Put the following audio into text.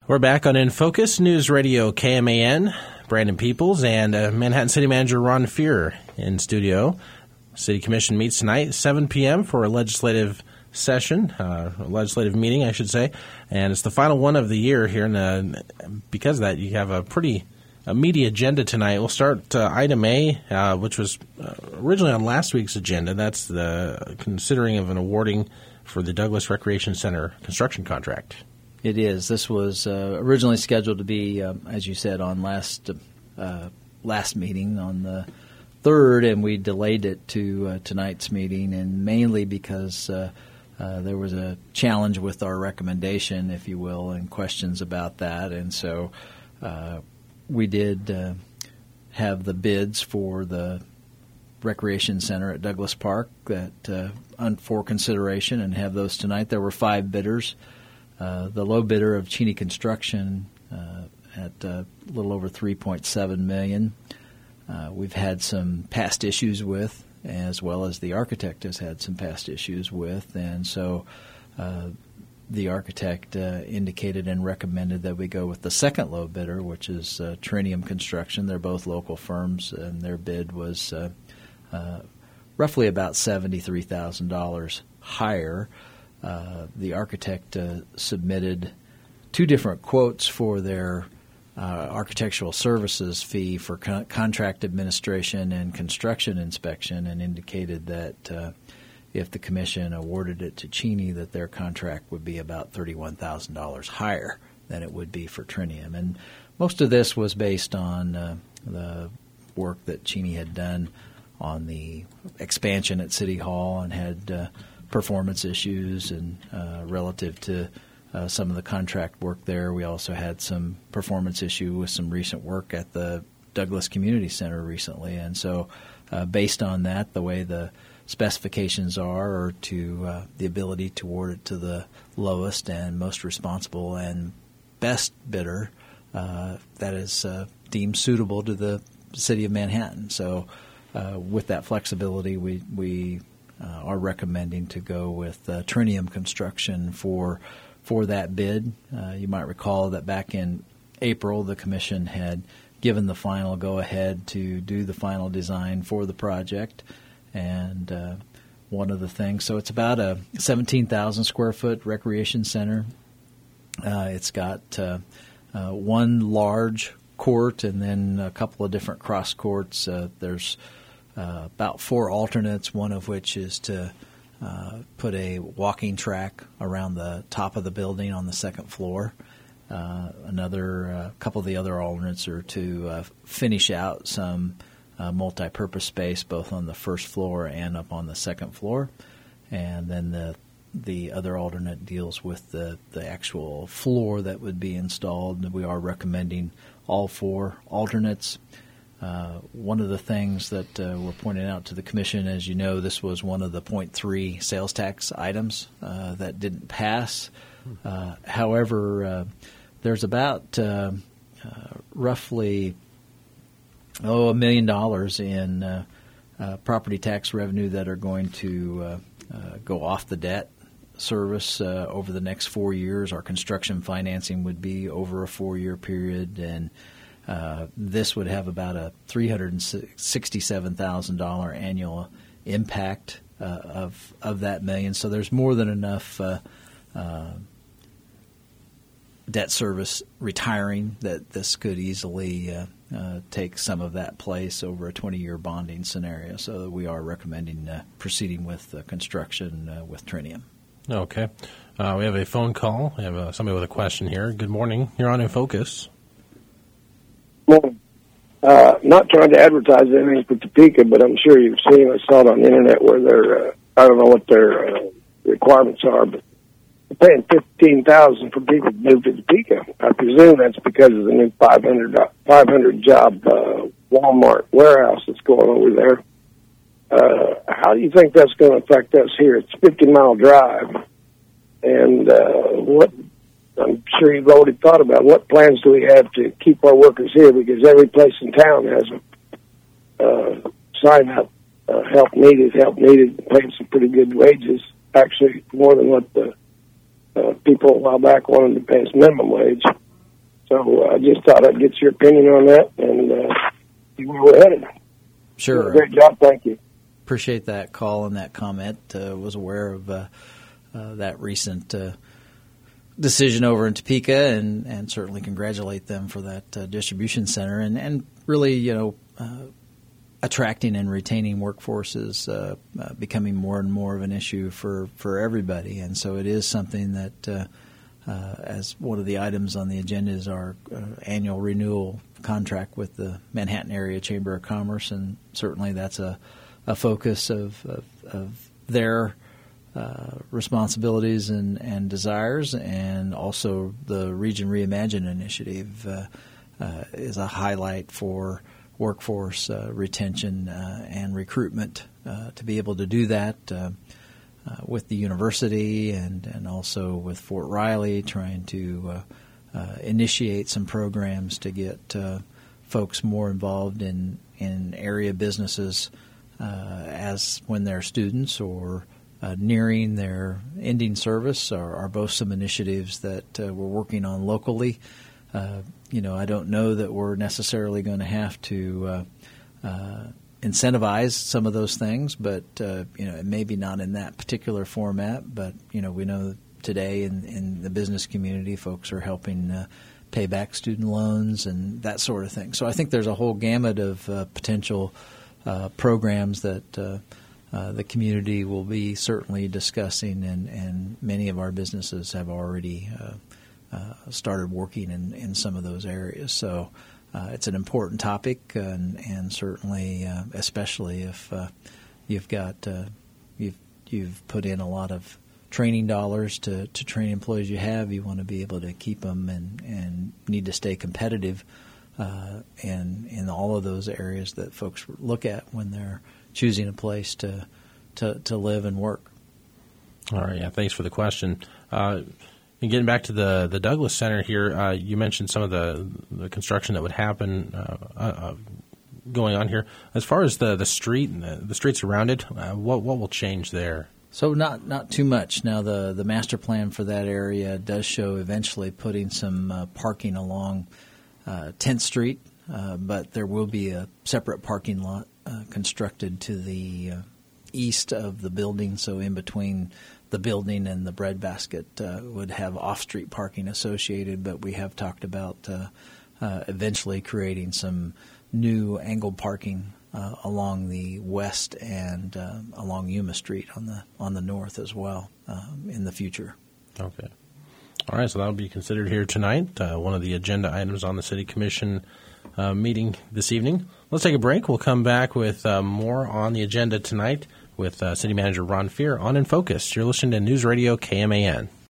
We're back on In Focus News Radio KMAN. Brandon Peoples and Manhattan City Manager Ron Fear in studio. City Commission meets tonight, 7 p.m. for a legislative session, legislative meeting, I should say. And it's the final one of the year here. And because of that, you have a meaty agenda tonight. We'll start item A, which was originally on last week's agenda. That's the considering of an awarding for the Douglas Recreation Center construction contract. It is. This was originally scheduled to be, as you said, on last meeting on the 3rd, and we delayed it to tonight's meeting, and mainly because there was a challenge with our recommendation, if you will, and questions about that. And so we did have the bids for the Recreation Center at Douglas Park that for consideration and have those tonight. There were 5 bidders. The low bidder of Cheney Construction at a little over $3.7 million. We've had some past issues with, as well as the architect has had some past issues with, and so the architect indicated and recommended that we go with the second low bidder, which is Trinium Construction. They're both local firms, and their bid was roughly about $73,000 higher. The architect submitted 2 different quotes for their architectural services fee for contract administration and construction inspection, and indicated that if the commission awarded it to Cheney, that their contract would be about $31,000 higher than it would be for Trinium. And most of this was based on the work that Cheney had done on the expansion at City Hall and had performance issues, and relative to some of the contract work there. We also had some performance issue with some recent work at the Douglas Community Center recently. And so based on that, the way the specifications are to the ability to award it to the lowest and most responsible and best bidder that is deemed suitable to the city of Manhattan. So with that flexibility, we are recommending to go with Trinium Construction for that bid. You might recall that back in April, the commission had given the final go-ahead to do the final design for the project. And one of the things, so it's about a 17,000 square foot recreation center. It's got one large court and then a couple of different cross courts. There's about 4 alternates, one of which is to put a walking track around the top of the building on the second floor. Another couple of the other alternates are to finish out some multi-purpose space both on the first floor and up on the second floor. And then the other alternate deals with the actual floor that would be installed. We are recommending all 4 alternates. One of the things that we're pointing out to the commission, as you know, this was one of the 0.3 sales tax items that didn't pass. However, there's about roughly $1 million in property tax revenue that are going to go off the debt service over the next 4 years. Our construction financing would be over a 4-year period, and this would have about a $367,000 annual impact of that million. So there's more than enough debt service retiring that this could easily take some of that place over a 20-year bonding scenario. So we are recommending proceeding with construction with Trinium. Okay. We have a phone call. We have somebody with a question here. Good morning. You're on In Focus. Morning. Not trying to advertise anything for Topeka, but I'm sure you've seen, I saw it on the internet where they're, I don't know what their requirements are, but they're paying $15,000 for people to move to Topeka. I presume that's because of the new 500 job Walmart warehouse that's going over there. How do you think that's going to affect us here? It's a 50-mile drive, and what I'm sure you've already thought about what plans do we have to keep our workers here, because every place in town has a sign up, help needed, paying some pretty good wages, actually more than what the people a while back wanted to pay us minimum wage. So I just thought I'd get your opinion on that and see where we're headed. Sure. Great job. Thank you. Appreciate that call and that comment. Was aware of that recent decision over in Topeka, and certainly congratulate them for that distribution center, and really, attracting and retaining workforce is becoming more and more of an issue for everybody, and so it is something that, as one of the items on the agenda is our annual renewal contract with the Manhattan Area Chamber of Commerce, and certainly that's a focus of their responsibilities and desires, and also the Region Reimagine initiative is a highlight for workforce retention and recruitment to be able to do that with the university and also with Fort Riley, trying to initiate some programs to get folks more involved in area businesses as when they're students or nearing their ending service are both some initiatives that we're working on locally. I don't know that we're necessarily going to have to incentivize some of those things, but maybe not in that particular format. But we know today in the business community, folks are helping pay back student loans and that sort of thing. So I think there's a whole gamut of potential programs that the community will be certainly discussing, and many of our businesses have already started working in some of those areas. So it's an important topic, and certainly, especially if you've put in a lot of training dollars to train employees you want to be able to keep them and need to stay competitive in all of those areas that folks look at when they're choosing a place to live and work. All right, yeah, thanks for the question. And getting back to the Douglas Center here, you mentioned some of the construction that would happen going on here. As far as the streets around it, what will change there? So not too much. Now the master plan for that area does show eventually putting some parking along 10th Street, but there will be a separate parking lot constructed to the east of the building, so in between the building and the breadbasket would have off-street parking associated, but we have talked about eventually creating some new angled parking along the west and along Yuma Street on the north as well in the future. Okay. All right, so that will be considered here tonight, one of the agenda items on the City Commission meeting this evening. Let's take a break. We'll come back with more on the agenda tonight with City Manager Ron Fear on In Focus. You're listening to News Radio KMAN.